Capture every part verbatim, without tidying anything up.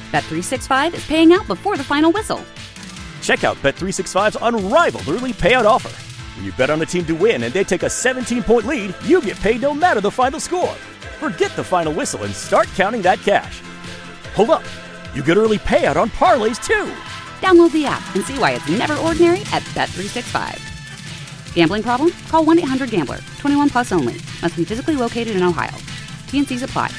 Bet three sixty-five is paying out before the final whistle. Check out Bet three sixty-five's unrivaled early payout offer. When you bet on a team to win and they take a seventeen-point lead, you get paid no matter the final score. Forget the final whistle and start counting that cash. Hold up. You get early payout on parlays, too. Download the app and see why it's never ordinary at Bet three sixty-five. Gambling problem? Call one eight hundred gambler. twenty-one plus only. Must be physically located in Ohio. T N Cs apply.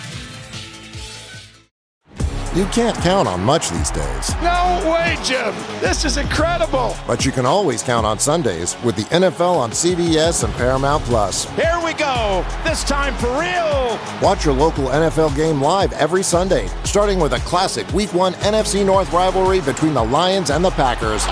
You can't count on much these days. No way, Jim. This is incredible. But you can always count on Sundays with the N F L on C B S and Paramount Plus. Here we go. This time for real. Watch your local N F L game live every Sunday, starting with a classic Week one N F C North rivalry between the Lions and the Packers.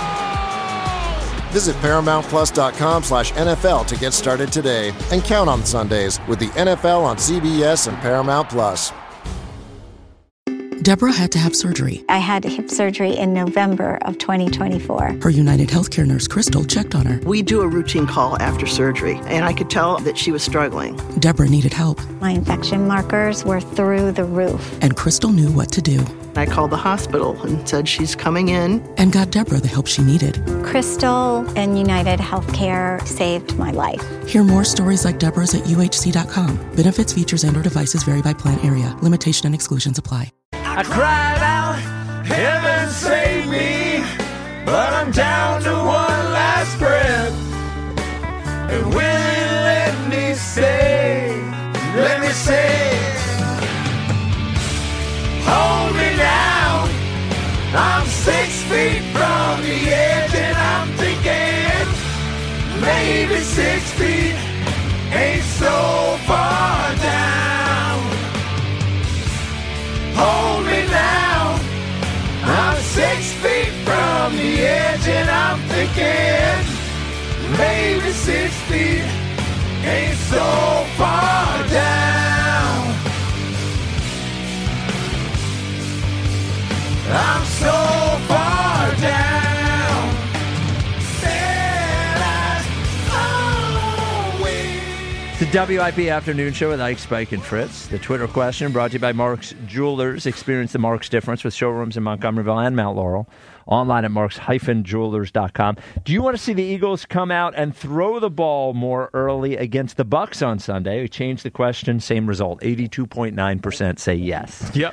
Visit ParamountPlus.com slash NFL to get started today and count on Sundays with the N F L on C B S and Paramount Plus. Deborah had to have surgery. I had hip surgery in November of twenty twenty-four. Her United Healthcare nurse, Crystal, checked on her. We do a routine call after surgery, and I could tell that she was struggling. Deborah needed help. My infection markers were through the roof. And Crystal knew what to do. I called the hospital and said she's coming in. And got Deborah the help she needed. Crystal and United Healthcare saved my life. Hear more stories like Deborah's at U H C dot com. Benefits, features, and or devices vary by plan area. Limitation and exclusions apply. I cried out, heaven save me, but I'm down to one last breath. And will it let me say, let me say, hold me now. I'm six feet from the edge and I'm thinking, maybe six feet ain't so far down. Hold me now. I'm six feet from the edge and I'm thinking maybe six feet ain't so far down. I'm so far down. The W I P Afternoon Show with Ike, Spike, and Fritz. The Twitter question brought to you by Mark's Jewelers. Experience the Mark's difference with showrooms in Montgomeryville and Mount Laurel. Online at marks dash jewelers dot com. Do you want to see the Eagles come out and throw the ball more early against the Bucs on Sunday? We changed the question, same result. eighty-two point nine percent say yes. Yep.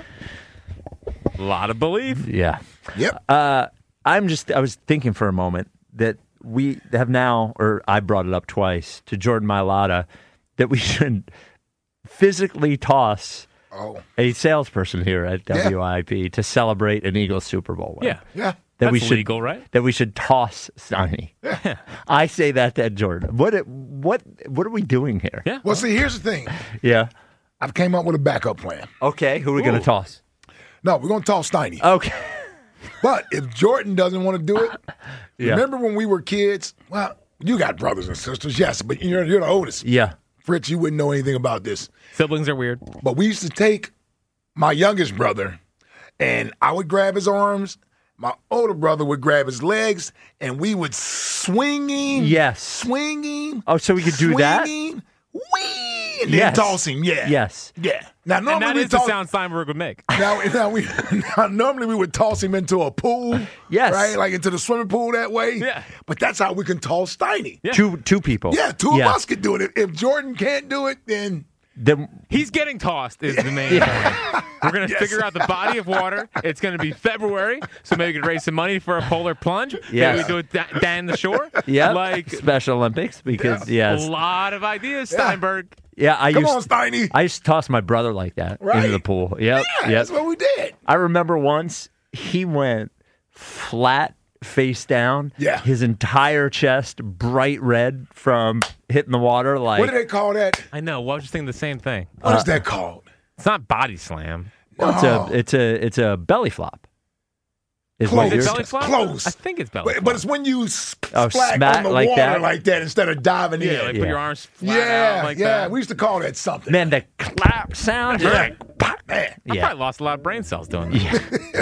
A lot of belief. Yeah. Yep. Uh, I'm just, I was thinking for a moment that we have now, or I brought it up twice to Jordan Mailata, that we should physically toss oh. a salesperson here at W I P yeah. to celebrate an Eagles Super Bowl win. Yeah, yeah, that that's we should, legal, right? That we should toss Steiny. Yeah. I say that to Jordan. What? What? What are we doing here? Yeah. Well, see, here's the thing. Yeah. I've came up with a backup plan. Okay. Who are we going to toss? No, we're going to toss Steiny. Okay. But if Jordan doesn't want to do it, yeah. remember when we were kids? Well, you got brothers and sisters, yes, but you're you're the oldest. Yeah. Fritz, you wouldn't know anything about this. Siblings are weird. But we used to take my youngest brother, and I would grab his arms. My older brother would grab his legs, and we would swinging. Yes. Swinging. Oh, so we could do that? Swinging. Wee. And yes. then toss him. Yeah. Yes. Yeah. Now, normally And that we is the toss, sound Steinberg would make. Now, now we now, normally we would toss him into a pool. Yes. Right? Like into the swimming pool that way. Yeah. But that's how we can toss Steiny. Yeah. Two two people. Yeah, two yeah. of us could do it. If Jordan can't do it, then Then He's getting tossed is the main point. We're going to Yes. figure out the body of water. It's going to be February, so maybe we could raise some money for a polar plunge. Yes. Maybe we do it da- down the shore. yeah. Like Special Olympics because yes. a lot of ideas, Steinberg. Yeah, I come used on, Steiny. I used to toss my brother like that Right. into the pool. Yep. Yeah, yep. that's what we did. I remember once he went flat face down. Yeah. His entire chest bright red from hitting the water. Like What do they call that? I know. Well, I was just thinking the same thing. What Uh, is that called? It's not body slam. well, it's Oh. a it's a it's a belly flop. Is Close. what Is you're it belly flop? Close. I think it's belly But, flop. but it's when you sp- Oh, splack smack on the like water that? like that instead of diving yeah, in. like Yeah. put your arms flat yeah, out like yeah. that. We used to call that something. Man, the clap sound. Yeah. Like, pop. Man. I Yeah. probably lost a lot of brain cells doing that.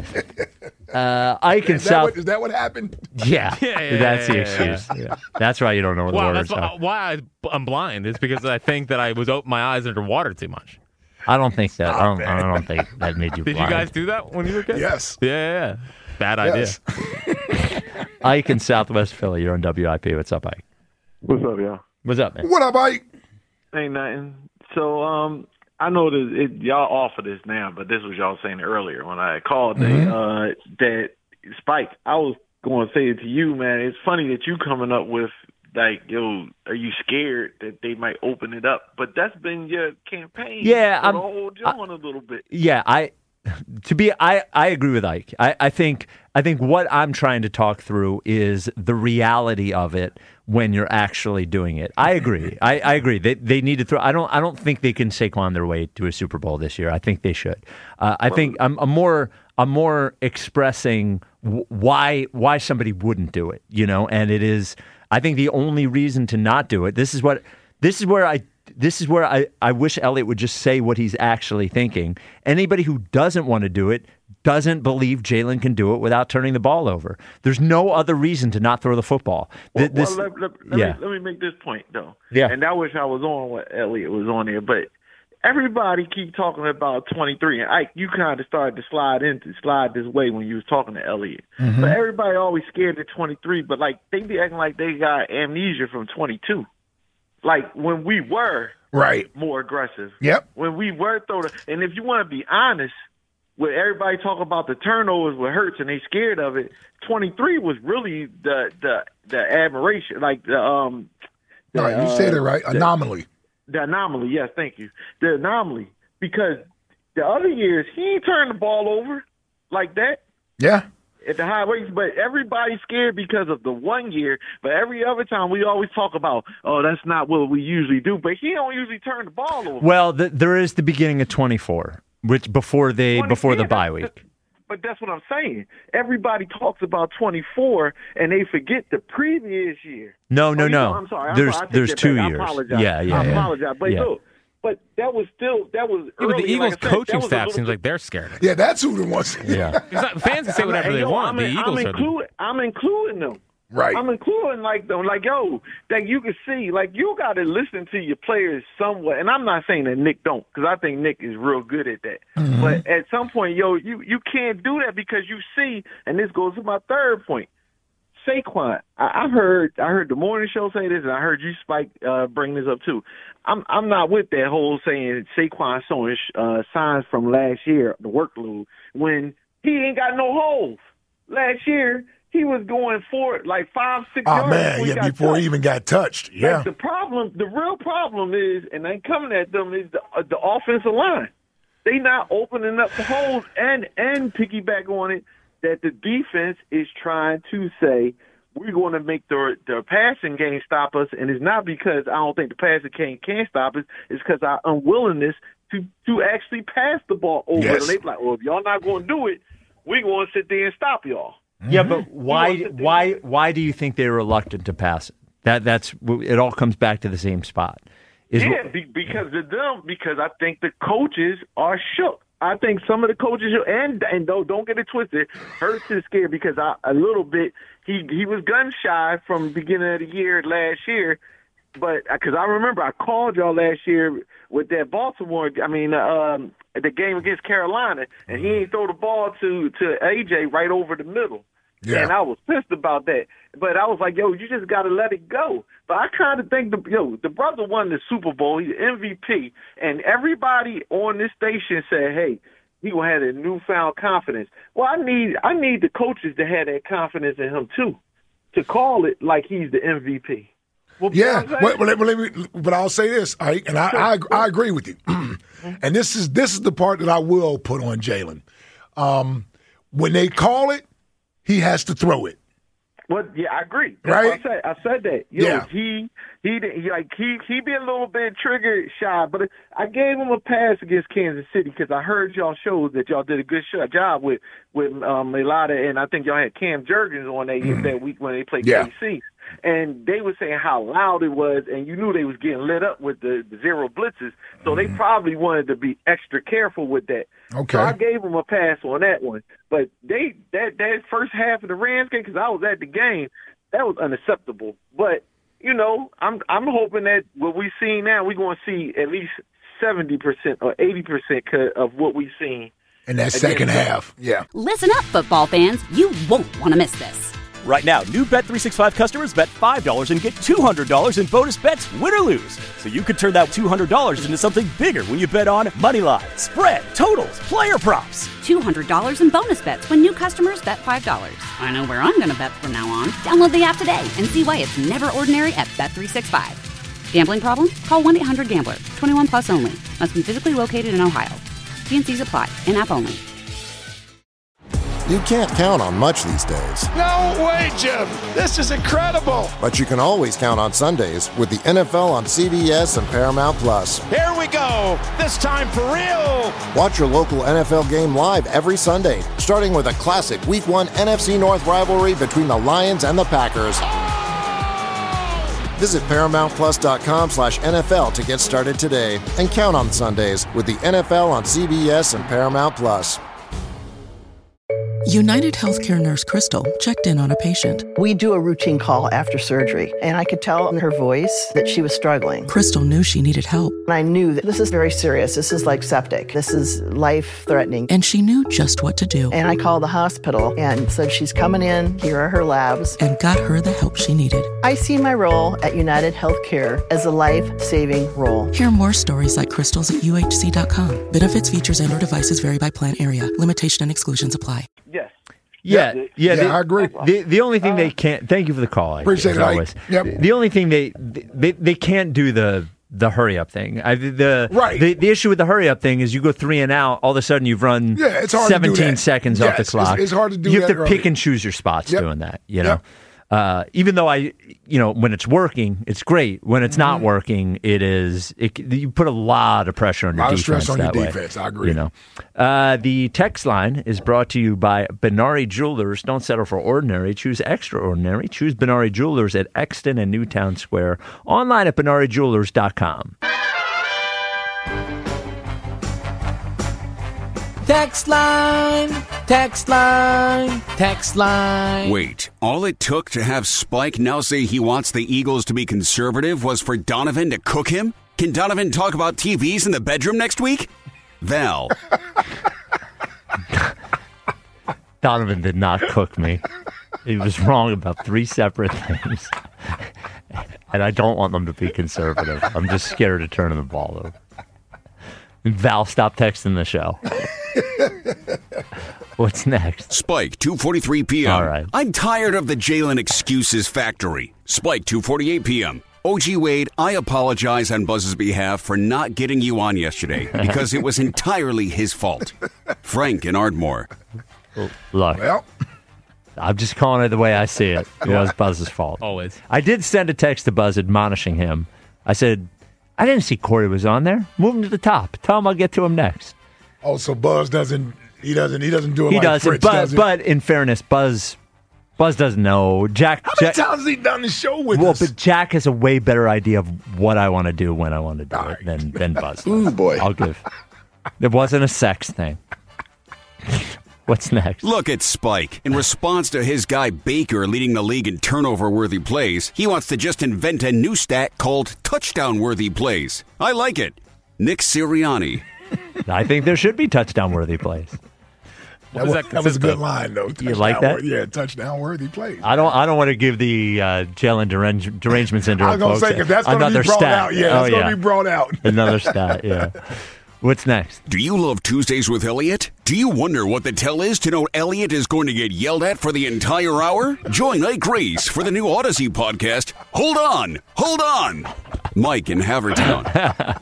Uh, Ike and Is that, South. what, is that what happened? Yeah, Yeah, yeah, that's the yeah, yeah, excuse. Yeah. That's why you don't know what Wow, the that's words why, are. why I, I'm blind. It's because I think that I was opening my eyes underwater too much. I don't think that. I don't, I don't think that made you Did blind. you guys do that when you were kids? Yes. Yeah, yeah, yeah. Bad Yes. idea. Ike in Southwest Philly. You're on W I P. What's up, Ike? What's up, y'all? What's up, man? What up, Ike? Ain't nothing. So, um, I know that it, y'all offer this now, but this was y'all saying earlier when I called Mm-hmm. they, uh, that Spike. I was going to say it to you, man. It's funny that you coming up with like, yo, are you scared that they might open it up? But that's been your campaign. Yeah, for I'm- the whole John a little bit. Yeah, I to be I, I agree with Ike. I, I think I think what I'm trying to talk through is the reality of it when you're actually doing it. I agree. I, I agree. They they need to throw. I don't I don't think they can Saquon their way to a Super Bowl this year. I think they should. Uh, I think I'm, I'm more I'm more expressing w- why why somebody wouldn't do it. You know, and it is. I think the only reason to not do it. This is what. This is where I. This is where I, I wish Elliott would just say what he's actually thinking. Anybody who doesn't want to do it doesn't believe Jalen can do it without turning the ball over. There's no other reason to not throw the football. Well, Th- this, well let, let, let, yeah. me, let me make this point, though. Yeah. And I wish I was on what Elliott was on there, but everybody keep talking about twenty-three. And Ike, you kind of started to slide into slide this way when you was talking to Elliott. Mm-hmm. But everybody always scared of twenty-three, but like they be acting like they got amnesia from twenty-two. Like when we were Right. more aggressive. Yep. When we were throwing, and if you want to be honest, when everybody talk about the turnovers with Hurts and they scared of it, twenty-three was really the the the admiration, like the um. The, All right, you said it right. the- Anomaly. The anomaly, yes, thank you. The anomaly, because the other years he ain't turned the ball over like that Yeah. at the high rates, but everybody's scared because of the one year. But every other time we always talk about, oh, that's not what we usually do. But he don't usually turn the ball over. Well, the, there is the beginning of twenty-four, which before they twenty before the yeah, bye that's- week. But that's what I'm saying. Everybody talks about twenty-four, and they forget the previous year. No, no, Oh, you no. know, I'm sorry. I'm There's sorry. I take there's that two back. years. I apologize. Yeah, yeah, I yeah. apologize. But Yeah. look, but that was still that was. Yeah, but the early, Eagles like I said, coaching that was a staff little seems bit- like they're scared. Yeah, that's who the ones. Yeah. It's not- fans can say whatever And they yo, want. I'm, The in- Eagles I'm are the including. I'm including them. Right. I'm including like them, like yo, that you can see, like you got to listen to your players somewhat. And I'm not saying that Nick don't, because I think Nick is real good at that. Mm-hmm. But at some point, yo, you you can't do that because you see, and this goes to my third point. Saquon, I, I heard I heard the morning show say this, and I heard you, Spike, uh, bring this up too. I'm I'm not with that whole saying Saquon showing uh, signs from last year, the workload, when he ain't got no holes. Last year, he was going for it like five, six Oh, yards. man. before he Yeah, got before touched. he even got touched. Yeah. Like, the problem, the real problem is, and I'm coming at them, is the, uh, the offensive line. They not opening up the holes, and and piggyback on it that the defense is trying to say we're going to make the the passing game stop us, and it's not because I don't think the passing game can stop us. It's because our unwillingness to to actually pass the ball over. Yes. And they like, well, if y'all not going to do it, we're going to sit there and stop y'all. Yeah, but why You want to- why why do you think they're reluctant to pass it? That that's it. All comes back to the same spot. Is Yeah, be, because of them. Because I think the coaches are shook. I think some of the coaches and and don't don't get it twisted. Hurts is scared because I, a little bit he he was gun shy from the beginning of the year last year. But because I remember I called y'all last year with that Baltimore. I mean, um, the game against Carolina, and he ain't throw the ball to to A J right over the middle. Yeah. And I was pissed about that. But I was like, yo, you just got to let it go. But I kind of think, the yo, the brother won the Super Bowl. He's M V P. And everybody on this station said, hey, he going to have a newfound confidence. Well, I need I need the coaches to have that confidence in him, too, to call it like he's the M V P. Well, you know Yeah, what I'm but, saying? but, let- but, let me- but I'll say this, Ike, and I, I I agree with you. And this is this is the part that I will put on Jalen. Um, when they call it, he has to throw it. Well, yeah, I agree. That's Right? what I said. I said that. Yo, Yeah. he he did- he like he he be a little bit trigger shy, but I gave him a pass against Kansas City because I heard y'all shows that y'all did a good sh- job with with um, Melada, and I think y'all had Cam Jurgens on that that week when they played Yeah. K C. And they were saying how loud it was, and you knew they was getting lit up with the, the zero blitzes, so they probably wanted to be extra careful with that. Okay. So I gave them a pass on that one. But they that that first half of the Rams game, because I was at the game, that was unacceptable. But you know, I'm I'm hoping that what we see now, we're going to see at least seventy percent or eighty percent of what we've seen. In that second half, yeah. Listen up, football fans. You won't want to miss this. Right now, new Bet three sixty-five customers bet five dollars and get two hundred dollars in bonus bets, win or lose. So you could turn that two hundred dollars into something bigger when you bet on money line, spread, totals, player props. two hundred dollars in bonus bets when new customers bet five dollars. I know where I'm going to bet from now on. Download the app today and see why it's never ordinary at Bet three sixty-five. Gambling problem? Call one eight hundred gambler. twenty-one plus only. Must be physically located in Ohio. T N Cs apply. In-app only. You can't count on much these days. No way, Jim. This is incredible. But you can always count on Sundays with the N F L on C B S and Paramount Plus. Here we go. This time for real. Watch your local N F L game live every Sunday, starting with a classic Week one N F C North rivalry between the Lions and the Packers. Visit ParamountPlus.com slash NFL to get started today and count on Sundays with the N F L on C B S and Paramount Plus. United Healthcare nurse Crystal checked in on a patient. We do a routine call after surgery, and I could tell in her voice that she was struggling. Crystal knew she needed help. And I knew that this is very serious. This is like septic. This is life-threatening. And she knew just what to do. And I called the hospital and said, she's coming in. Here are her labs. And got her the help she needed. I see my role at United Healthcare as a life-saving role. Hear more stories like Crystal's at U H C dot com. Benefits, features, and or devices vary by plan area. Limitation and exclusions apply. Yes. Yeah, yeah, yeah, the, I agree. The the only thing they can't. Thank you for the call. Appreciate it. Always. Yep. The only thing they they, they can't do the the hurry up thing. I, the right. The, the issue with the hurry up thing is you go three and out. All of a sudden you've run yeah, it's hard seventeen to do that. seconds yes, off the clock. It's, it's hard to do. You have that to early. pick and choose your spots yep. doing that. You know. Yep. Uh, even though I, you know, when it's working, it's great. When it's mm-hmm. not working, it is. It, you put a lot of pressure on your defense. A lot of stress on that your way, defense. I agree. You know, uh, the text line is brought to you by Benari Jewelers. Don't settle for ordinary. Choose extraordinary. Choose Benari Jewelers at Exton and Newtown Square. Online at benari jewelers dot com. Text line, text line, text line. Wait, all it took to have Spike now say he wants the Eagles to be conservative was for Donovan to cook him? Can Donovan talk about T Vs in the bedroom next week? Val. Donovan did not cook me. He was wrong about three separate things. And I don't want them to be conservative. I'm just scared of turning the ball over. Val, stop texting the show. What's next? Spike, two forty-three p.m. All right. I'm tired of the Jalen excuses factory. Spike, two forty-eight p.m. O G Wade, I apologize on Buzz's behalf for not getting you on yesterday because it was entirely his fault. Frank in Ardmore. Look, well, I'm just calling it the way I see it. It was Buzz's fault. Always. I did send a text to Buzz admonishing him. I said, I didn't see Corey was on there. Move him to the top. Tell him I'll get to him next. Oh, so Buzz doesn't. He doesn't. He doesn't do it. He like doesn't. Fritz But does it. but in fairness, Buzz Buzz doesn't know. Jack. How many Jack, times has he done the show with well, us? but Jack has a way better idea of what I want to do when I want to do All it right. than than Buzz. does. Ooh, boy. I'll give. It wasn't a sex thing. What's next? Look at Spike. In response to his guy Baker leading the league in turnover-worthy plays, he wants to just invent a new stat called touchdown-worthy plays. I like it. Nick Sirianni. I think there should be touchdown-worthy plays. That was, that, that was a good line, though. You like that? Worthy, yeah, touchdown-worthy plays. I don't. I don't want to give the uh, Jalen derange, derangement syndrome. I was gonna folks say because that's going to another be brought stat. out. Yeah, oh, that's going to yeah. be brought out. Another stat. Yeah. What's next? Do you love Tuesdays with Elliot? Do you wonder what the tell is to know Elliot is going to get yelled at for the entire hour? Join Ike Grace for the new Odyssey podcast. Hold on, hold on. Mike in Havertown.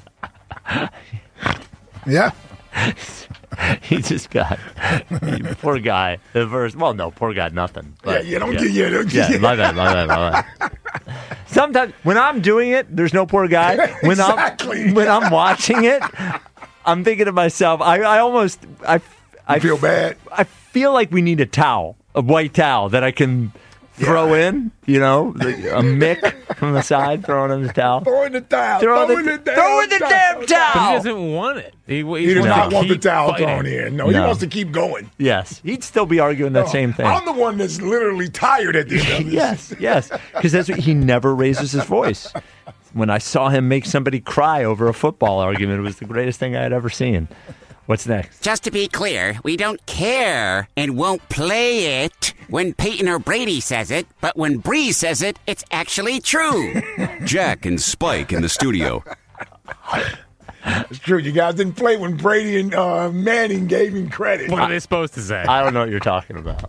Yeah. He just got poor guy. The first, well, no, poor guy, nothing. But, yeah, you don't yeah. get yeah, don't yeah, get my bad, my bad, my bad. Sometimes when I'm doing it, there's no poor guy. When exactly. I'm when I'm watching it, I'm thinking to myself, I, I almost I I you feel bad. I feel like we need a towel, a white towel that I can throw yeah. in. You know, a Mick from the side, throwing in the towel. Throw in the towel. Throw, throw the, in the damn throw in the damn towel. But he doesn't want it. He, he, He does wants not to want the keep towel fighting. thrown in. No, he No. wants to keep going. Yes, he'd still be arguing that No, same thing. I'm the one that's literally tired at this. Yes, yes, because that's what, he never raises his voice. when I saw him make somebody cry over a football argument. It was the greatest thing I had ever seen. What's next? Just to be clear, we don't care and won't play it when Peyton or Brady says it, but when Bree says it, it's actually true. Jack and Spike in the studio. It's true. You guys didn't play when Brady and uh, Manning gave him credit. What are they supposed to say? I don't know what you're talking about.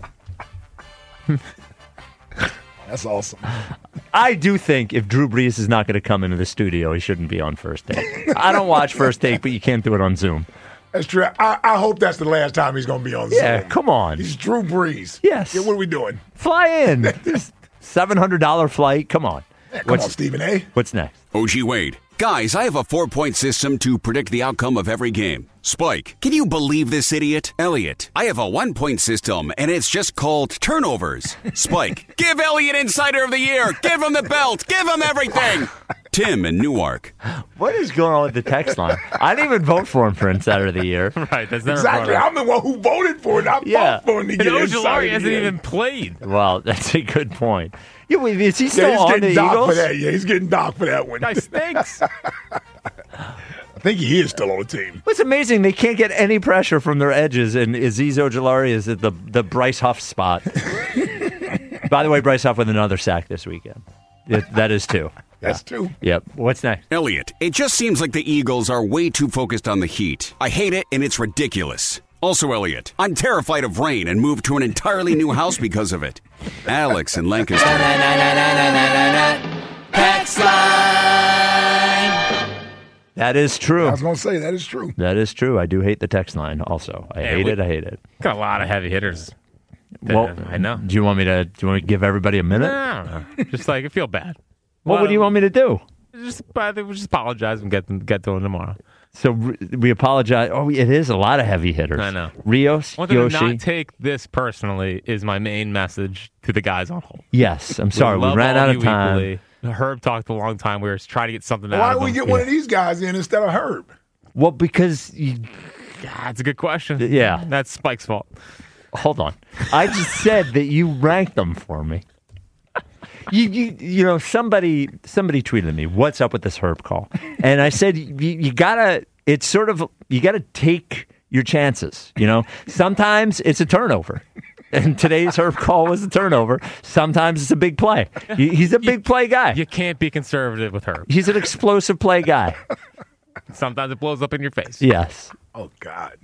That's awesome. I do think if Drew Brees is not going to come into the studio, he shouldn't be on First Take. I don't watch First Take, but you can't do it on Zoom. That's true. I, I hope that's the last time he's going to be on Zoom. Yeah, come on. He's Drew Brees. Yes. Yeah, what are we doing? Fly in. seven hundred dollars flight. Come on. Yeah, come on, Stephen A. What's next? O G Wade. Guys, I have a four-point system to predict the outcome of every game. Spike, can you believe this idiot? Elliot, I have a one-point system, and it's just called turnovers. Spike, give Elliot Insider of the Year. Give him the belt. Give him everything. Tim in Newark. What is going on with the text line? I didn't even vote for him for Insider of the Year. Right, that's never Exactly. I'm the one who voted for it. I Yeah. fought for him to And get Ojulari Insider hasn't Year. even played. Well, that's a good point. Yeah, wait, is he still Yeah, he's on the getting docked Eagles? for that. Yeah, he's getting docked for that one. Guy stinks. I think he is still on the team. It's amazing they can't get any pressure from their edges, and Azeez Ojulari is at the the Bryce Huff spot. By the way, Bryce Huff with another sack this weekend. It, that is two. That's two. Yep. What's next? Elliot, it just seems like the Eagles are way too focused on the Heat. I hate it, and it's ridiculous. Also, Elliot, I'm terrified of rain and moved to an entirely new house because of it. Alex in Lancaster. Text line. That is true. I was going to say, that is true. That is true. I do hate the text line also. I Yeah, hate we- it. I hate it. Got a lot of heavy hitters. Well, I know. Do you want me to? Do you want me to give everybody a minute? I don't know. Just like I feel bad. Well, what do you want me to do? Just, I think we'll just apologize and get them get to them tomorrow. So we apologize. Oh, it is a lot of heavy hitters. I know. Rios, I want them Yoshi. to not take this personally is my main message to the guys on hold. Yes, I'm sorry. We love ran all out you of time. equally. Herb talked a long time. We were trying to get something out Why of don't we him. get one of these guys in instead of Herb? Well, because you, That's a good question. Yeah. That's Spike's fault. hold on. I just said that you ranked them for me. You, you, you know, somebody, somebody tweeted me, "What's up with this Herb call?" And I said, you, you gotta. It's sort of you gotta take your chances. You know, sometimes it's a turnover. And today's Herb call was a turnover. Sometimes it's a big play. He- He's a big play guy. You can't be conservative with Herb. He's an explosive play guy. Sometimes it blows up in your face. Yes. Oh, God.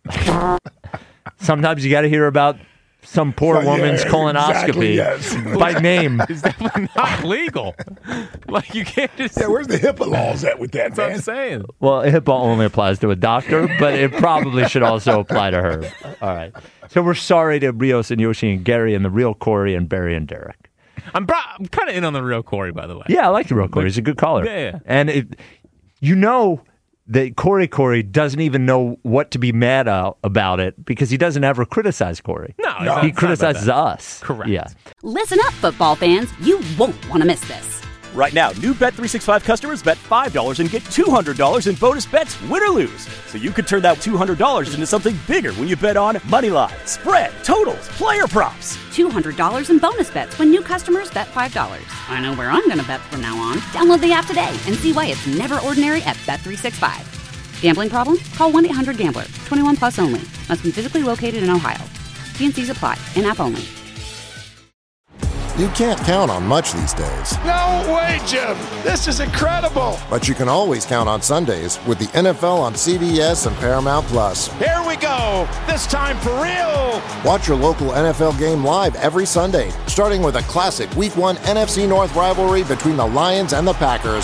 Sometimes you got to hear about some poor So, yeah, woman's colonoscopy exactly, yes. by name. It's definitely not legal. Like, you can't just... Yeah, where's the HIPAA laws at with that, That's what man? I'm saying. Well, HIPAA only applies to a doctor, but it probably should also apply to her. All right. So we're sorry to Rios and Yoshi and Gary and the real Corey and Barry and Derek. I'm, bro- I'm kind of in on the real Corey, by the way. Yeah, I like the real Corey. He's a good caller. Yeah, yeah. And it, you know that Corey Corey doesn't even know what to be mad a- about it because he doesn't ever criticize Corey. No, it's No. not- He it's not about criticizes that. us. Correct. Yeah. Listen up, football fans. You won't want to miss this. Right now, new Bet three sixty-five customers bet five dollars and get two hundred dollars in bonus bets, win or lose. So you could turn that two hundred dollars into something bigger when you bet on money line, spread, totals, player props. two hundred dollars in bonus bets when new customers bet five dollars. I know where I'm going to bet from now on. Download the app today and see why it's never ordinary at Bet three sixty-five. Gambling problem? Call one eight hundred gambler. twenty-one plus only. Must be physically located in Ohio. T and C's apply. In-app only. You can't count on much these days, No way, Jim. This is incredible. but you can always count on Sundays with the N F L on C B S and Paramount Plus. Here we go. This time for real. Watch your local N F L game live every Sunday, starting with a classic Week One N F C North rivalry between the Lions and the Packers.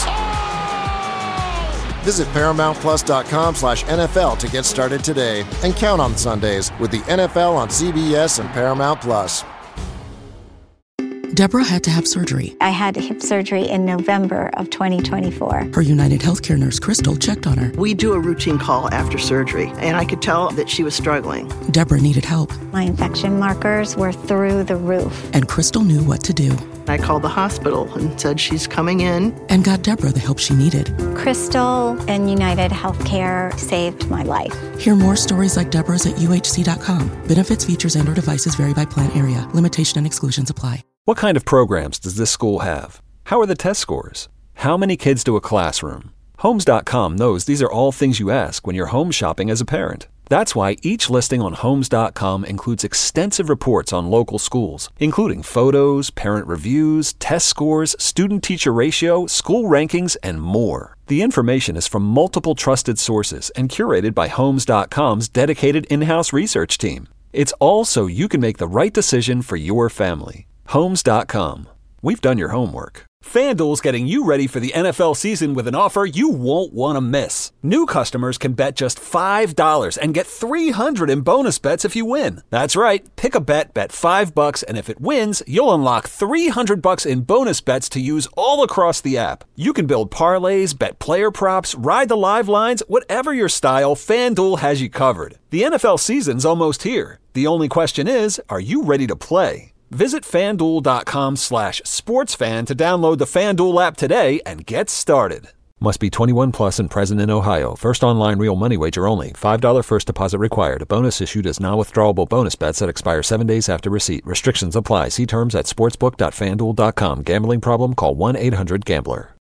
Visit ParamountPlus.com slash NFL to get started today and count on Sundays with the N F L on C B S and Paramount Plus. Deborah had to have surgery. I had hip surgery in November of twenty twenty-four. Her United Healthcare nurse, Crystal, checked on her. We do a routine call after surgery, and I could tell that she was struggling. Deborah needed help, My infection markers were through the roof. and Crystal knew what to do I called the hospital and said she's coming in. and got Deborah the help she needed. Crystal and United Healthcare saved my life. Hear more stories like Deborah's at U H C dot com. Benefits, features, and or devices vary by plan area. Limitation and exclusions apply. What kind of programs does this school have? How are the test scores? How many kids to a classroom? Homes dot com knows these are all things you ask when you're home shopping as a parent. That's why each listing on Homes dot com includes extensive reports on local schools, including photos, parent reviews, test scores, student-teacher ratio, school rankings, and more. The information is from multiple trusted sources and curated by Homes dot com's dedicated in-house research team. It's all so you can make the right decision for your family. Homes dot com. We've done your homework. FanDuel's getting you ready for the N F L season with an offer you won't want to miss. New customers can bet just five dollars and get three hundred dollars in bonus bets if you win. That's right. Pick a bet, bet five bucks, and if it wins, you'll unlock three hundred bucks in bonus bets to use all across the app. You can build parlays, bet player props, ride the live lines, whatever your style, FanDuel has you covered. The N F L season's almost here. The only question is, are you ready to play? Visit FanDuel.com slash sportsfan to download the FanDuel app today and get started. Must be twenty-one plus and present in Ohio. First online real money wager only. five dollars first deposit required. A bonus issued as non-withdrawable bonus bets that expire seven days after receipt. Restrictions apply. See terms at sportsbook dot fan duel dot com. Gambling problem? Call one eight hundred gambler.